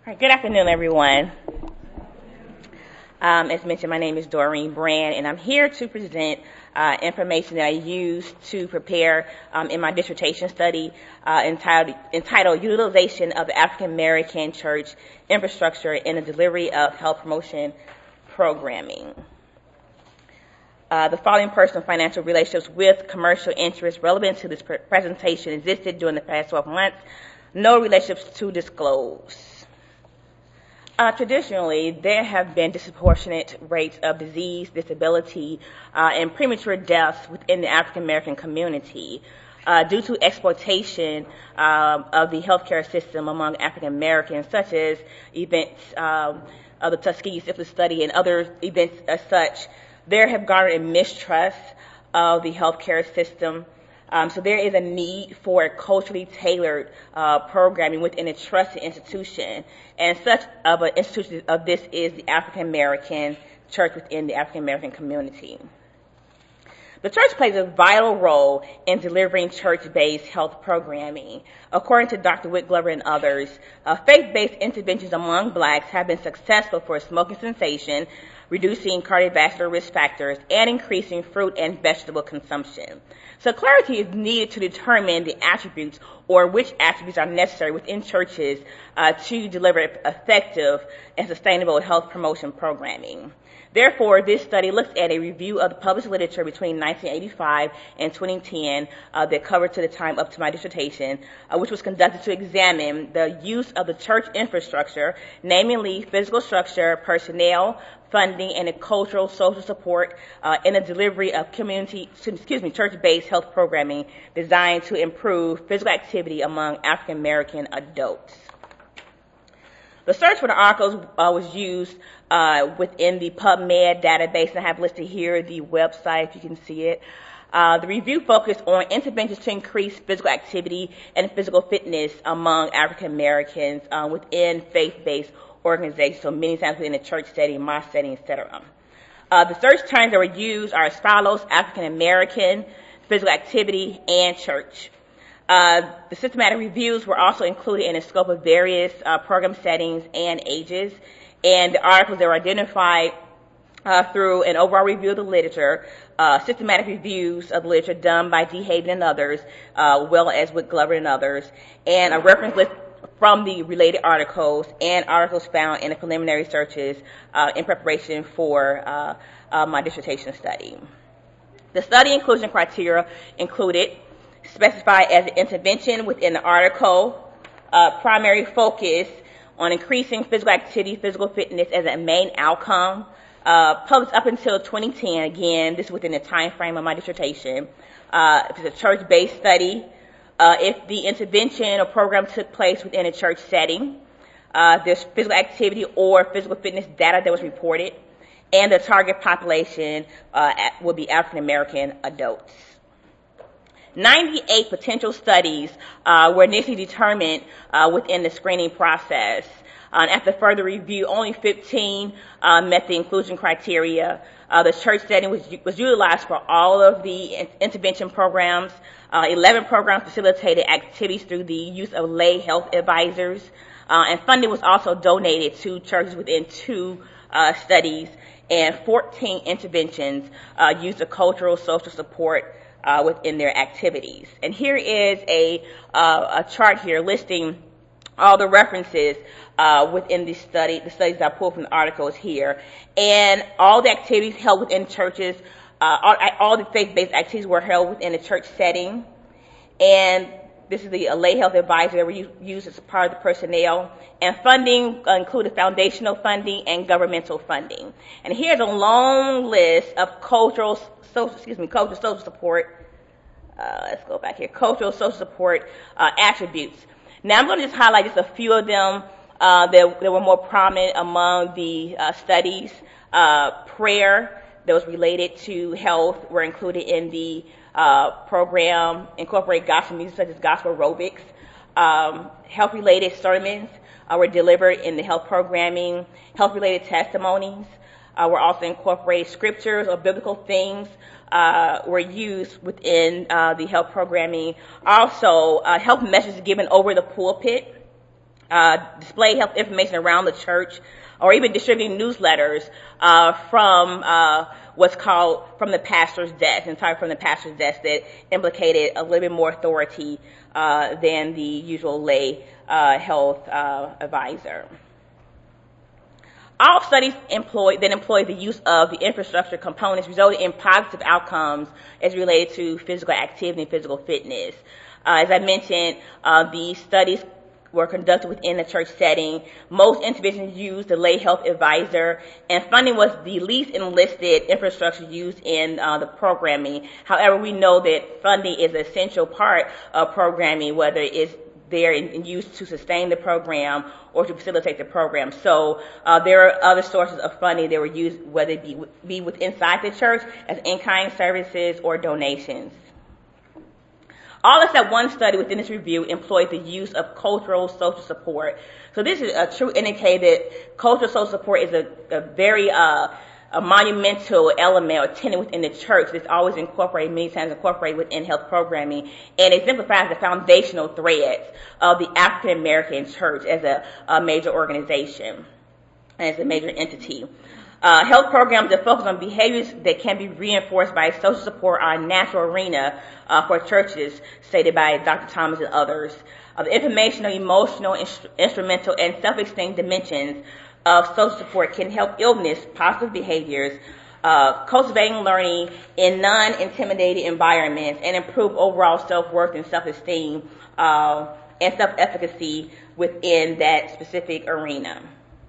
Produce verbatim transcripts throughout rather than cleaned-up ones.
All right, good afternoon, everyone. Um, as mentioned, my name is Doreen Brand, and I'm here to present uh, information that I used to prepare um, in my dissertation study uh, entitled, entitled Utilization of the African American Church Infrastructure in the Delivery of Health Promotion Programming. Uh, the following personal financial relationships with commercial interests relevant to this pre- presentation existed during the past twelve months. No relationships to disclose. Uh, traditionally, there have been disproportionate rates of disease, disability, uh, and premature deaths within the African American community uh, due to exploitation um, of the healthcare system among African Americans, such as events um, of the Tuskegee Syphilis Study and other events as such. There have garnered a mistrust of the healthcare system. Um, so there is a need for culturally tailored uh, programming within a trusted institution, and such of an institution of this is the African American church within the African American community. The church plays a vital role in delivering church-based health programming. According to Doctor Whit Glover and others, uh, faith-based interventions among blacks have been successful for smoking cessation, reducing cardiovascular risk factors, and increasing fruit and vegetable consumption. So clarity is needed to determine the attributes or which attributes are necessary within churches uh, to deliver effective and sustainable health promotion programming. Therefore, this study looks at a review of the published literature between nineteen eighty-five and twenty ten uh, that covered to the time up to my dissertation, uh, which was conducted to examine the use of the church infrastructure, namely physical structure, personnel, funding, and the cultural social support uh, in the delivery of community, excuse me, church-based health programming designed to improve physical activity among African American adults. The search for the articles uh, was used uh, within the PubMed database, and I have listed here the website if you can see it. Uh, the review focused on interventions to increase physical activity and physical fitness among African Americans uh, within faith-based organizations, so many times within the church setting, mosque setting, et cetera. Uh, the search terms that were used are as follows: African American, physical activity, and church. Uh, the systematic reviews were also included in the scope of various uh, program settings and ages, and the articles that were identified uh, through an overall review of the literature, uh, systematic reviews of the literature done by D. Hayden and others, uh, well as with Glover and others, and a reference list from the related articles and articles found in the preliminary searches uh, in preparation for uh, uh, my dissertation study. The study inclusion criteria included specified as an intervention within the article, uh, primary focus on increasing physical activity, physical fitness as a main outcome, uh, published up until twenty ten. Again, this is within the time frame of my dissertation. Uh, it's a church-based study. Uh, if the intervention or program took place within a church setting, uh, there's physical activity or physical fitness data that was reported, and the target population uh, will be African American adults. ninety-eight potential studies uh, were initially determined uh, within the screening process. Uh, after further review, only fifteen uh, met the inclusion criteria. Uh, the church setting was, was utilized for all of the in- intervention programs. Uh, eleven programs facilitated activities through the use of lay health advisors. Uh, and funding was also donated to churches within two uh, studies. And fourteen interventions uh, used a cultural social support Uh, within their activities. And here is a, uh, a chart here listing all the references uh, within the study, the studies that I pulled from the articles here. And all the activities held within churches, uh, all, all the faith-based activities were held within a church setting. And this is the uh, lay health advisor that were used as part of the personnel. And funding uh, included foundational funding and governmental funding. And here's a long list of cultural social, excuse me, cultural social support. Uh, let's go back here. Cultural social support uh, attributes. Now I'm going to just highlight just a few of them uh, that, that were more prominent among the uh, studies. Uh, prayer that was related to health were included in the uh, program. Incorporate gospel music such as gospel aerobics. Um, health-related sermons uh, were delivered in the health programming. Health-related testimonies Uh, were also incorporated. Scriptures or biblical things uh, were used within uh, the health programming. Also, uh, health messages given over the pulpit uh, display health information around the church, or even distributing newsletters uh, from uh, what's called from the pastor's desk, and sorry, from the pastor's desk that implicated a little bit more authority uh, than the usual lay uh, health uh, advisor. All studies employ, that employ the use of the infrastructure components resulted in positive outcomes as related to physical activity and physical fitness. Uh, as I mentioned, uh, these studies were conducted within the church setting. Most interventions used the lay health advisor, and funding was the least enlisted infrastructure used in uh, the programming. However, we know that funding is an essential part of programming, whether it's there and used to sustain the program or to facilitate the program. So uh, there are other sources of funding that were used, whether it be, be with inside the church as in-kind services or donations. All except one study within this review employed the use of cultural social support. So this is a true indicator that cultural social support is a, a very uh, a monumental element or tenet within the church that's always incorporated, many times incorporated within health programming, and exemplifies the foundational threads of the African American church as a, a major organization, as a major entity. Uh, health programs that focus on behaviors that can be reinforced by social support are a natural arena uh, for churches, stated by Doctor Thomas and others. Uh, the informational, emotional, inst- instrumental, and self-extending dimensions of social support can help illness, positive behaviors, uh, cultivating learning in non-intimidating environments, and improve overall self-worth and self-esteem uh, and self-efficacy within that specific arena.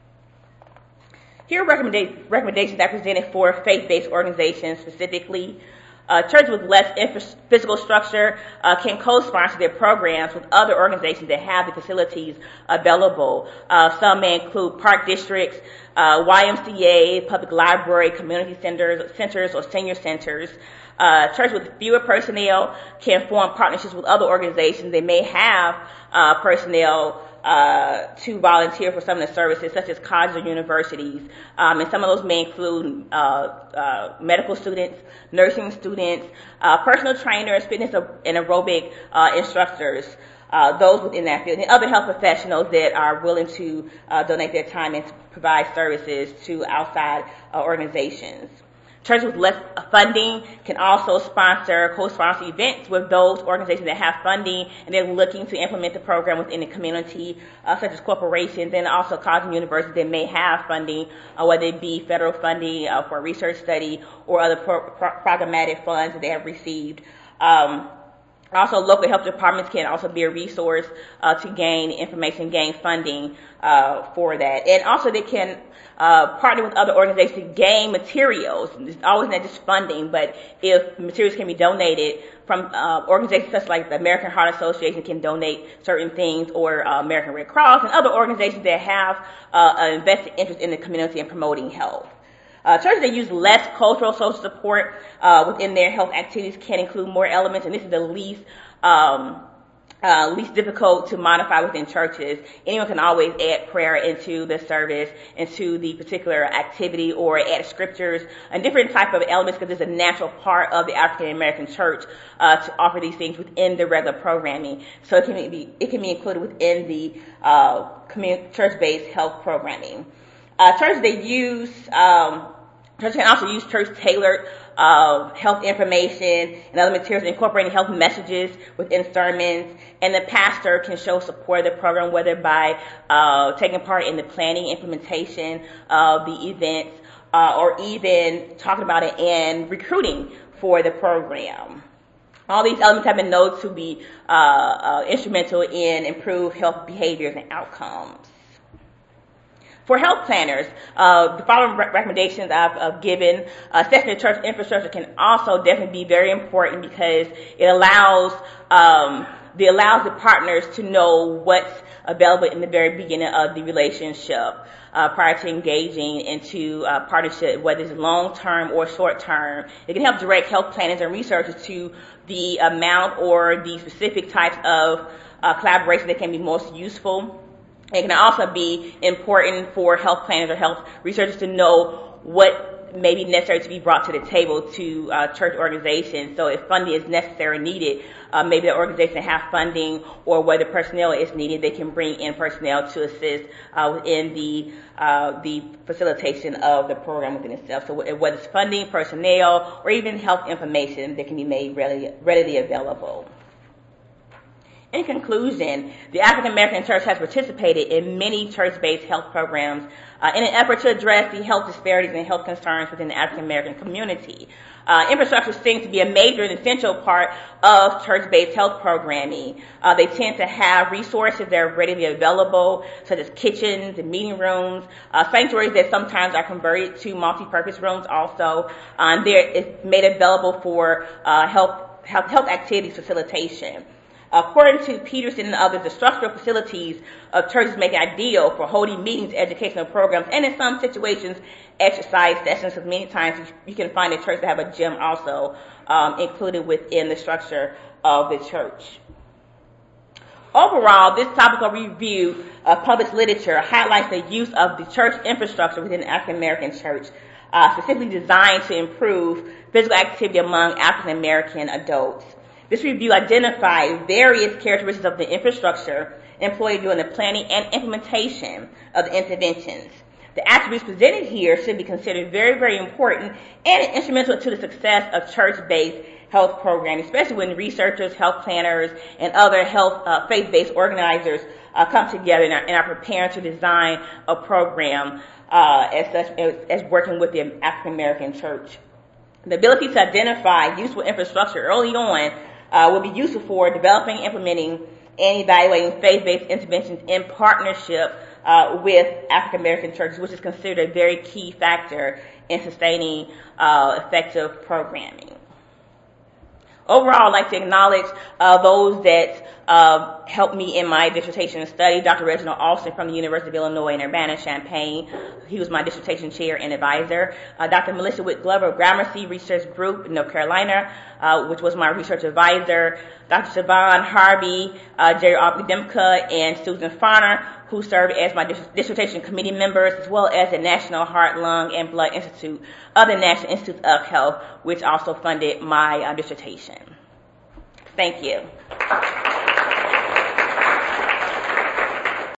Here are recommenda- recommendations that are presented for faith-based organizations specifically. Uh, churches with less infra- physical structure uh, can co-sponsor their programs with other organizations that have the facilities available. Uh, some may include park districts, uh, Y M C A, public library, community centers, centers or senior centers. Uh, churches with fewer personnel can form partnerships with other organizations. They may have uh, personnel uh, to volunteer for some of the services, such as colleges or universities. Um, and some of those may include uh, uh, medical students, nursing students, uh, personal trainers, fitness and aerobic uh, instructors, uh, those within that field, and other health professionals that are willing to uh, donate their time and to provide services to outside uh, organizations. Churches with less funding can also sponsor, co-sponsor events with those organizations that have funding and they're looking to implement the program within the community, uh, such as corporations and also colleges and universities that may have funding, uh, whether it be federal funding uh, for a research study or other pro- pro- programmatic funds that they have received. Um, Also, local health departments can also be a resource uh, to gain information, gain funding uh, for that. And also they can uh, partner with other organizations to gain materials. It's always not just funding, but if materials can be donated from uh, organizations such like the American Heart Association can donate certain things, or uh, American Red Cross and other organizations that have uh, an invested interest in the community and promoting health. Uh, churches that use less cultural social support uh, within their health activities can include more elements, and this is the least um, uh, least difficult to modify within churches. Anyone can always add prayer into the service, into the particular activity, or add scriptures and different type of elements, because it's a natural part of the African American church uh, to offer these things within the regular programming. So it can be it can be included within the uh, community, church-based health programming. Uh, churches that use, um, churches can also use church-tailored uh, health information and other materials incorporating health messages within sermons, and the pastor can show support of the program, whether by uh, taking part in the planning, implementation of the events, uh, or even talking about it and recruiting for the program. All these elements have been known to be uh, uh, instrumental in improved health behaviors and outcomes. For health planners, uh, the following re- recommendations I've, I've given, uh, assessing the church infrastructure can also definitely be very important, because it allows um, it allows the partners to know what's available in the very beginning of the relationship uh, prior to engaging into uh, partnership, whether it's long-term or short-term. It can help direct health planners and researchers to the amount or the specific types of uh, collaboration that can be most useful. It can also be important for health planners or health researchers to know what may be necessary to be brought to the table to uh, church organizations. So if funding is necessary or needed, uh, maybe the organization have funding, or whether personnel is needed, they can bring in personnel to assist uh, within the uh, the facilitation of the program within itself. So whether it's funding, personnel, or even health information that can be made readily, readily available. In conclusion, the African American Church has participated in many church-based health programs uh, in an effort to address the health disparities and health concerns within the African American community. Uh, infrastructure seems to be a major and essential part of church-based health programming. Uh, they tend to have resources that are readily available, such as kitchens and meeting rooms, uh, sanctuaries that sometimes are converted to multi-purpose rooms also. Um, they're made available for uh, health, health, health activities facilitation. According to Peterson and others, the structural facilities of churches make it ideal for holding meetings, educational programs, and in some situations, exercise sessions, because many times you can find a church that have a gym also um, included within the structure of the church. Overall, this topical review of published literature highlights the use of the church infrastructure within the African American church, uh, specifically designed to improve physical activity among African American adults. This review identified various characteristics of the infrastructure employed during the planning and implementation of the interventions. The attributes presented here should be considered very, very important and instrumental to the success of church-based health programs, especially when researchers, health planners, and other health uh, faith-based organizers uh, come together and are, and are preparing to design a program uh, as such as, as working with the African American church. The ability to identify useful infrastructure early on Uh, will be useful for developing, implementing, and evaluating faith-based interventions in partnership uh, with African American churches, which is considered a very key factor in sustaining uh, effective programming. Overall, I'd like to acknowledge uh, those that uh, helped me in my dissertation study. Doctor Reginald Alston from the University of Illinois in Urbana-Champaign. He was my dissertation chair and advisor. Uh, Doctor Melissa Witt Glover of Gramercy Research Group in North Carolina, uh, which was my research advisor. Doctor Siobhan Harvey, uh, Jerry Aubrey Demka, and Susan Farner, who served as my dis- dissertation committee members, as well as the National Heart, Lung, and Blood Institute of the National Institute of Health, which also funded my uh, dissertation. Thank you.